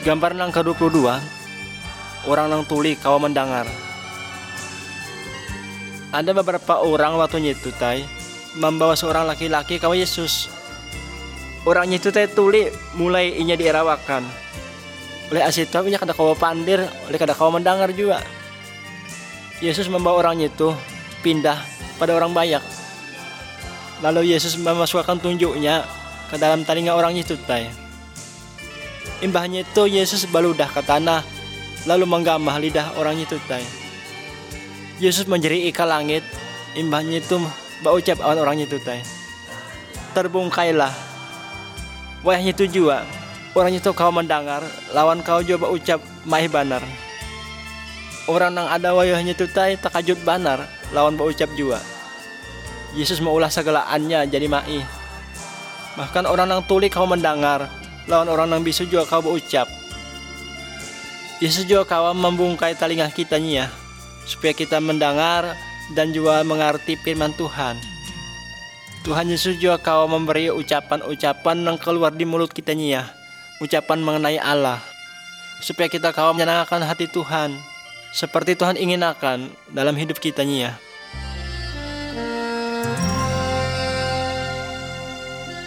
Gambar nang ke-22, orang nang tuli kawa mendengar. Ada beberapa orang waktunya itu membawa seorang laki-laki kawa Yesus. Orangnya itu tuli mulai inya dierawakan. Oleh asita inya kada kawa pandir, oleh kada kawa mendengar juga. Yesus membawa orangnya itu pindah pada orang banyak. Lalu Yesus memasukkan tunjuknya ke dalam telinga orangnya itu Imbahnya itu Yesus baludah ke tanah, lalu menggamah lidah orang itu Yesus menjerit ke langit, imbahnya itu berucap awan orang itu terbungkailah. Wayahnya itu juga, orang itu kau mendengar, lawan kau juga berucap maih banar. Orang nang ada wayahnya itu takajut banar, lawan berucap juga. Yesus maulah segalaannya jadi maih. Bahkan orang nang tuli kau mendengar, lawan orang nang bisu juga kau berucap. Yesus juga kau membungkai telinga kita supaya kita mendengar dan juga mengerti firman Tuhan. Tuhan Yesus juga kau memberi ucapan-ucapan yang keluar di mulut kita ucapan mengenai Allah, supaya kita kau menyenangkan hati Tuhan seperti Tuhan ingin akan dalam hidup kita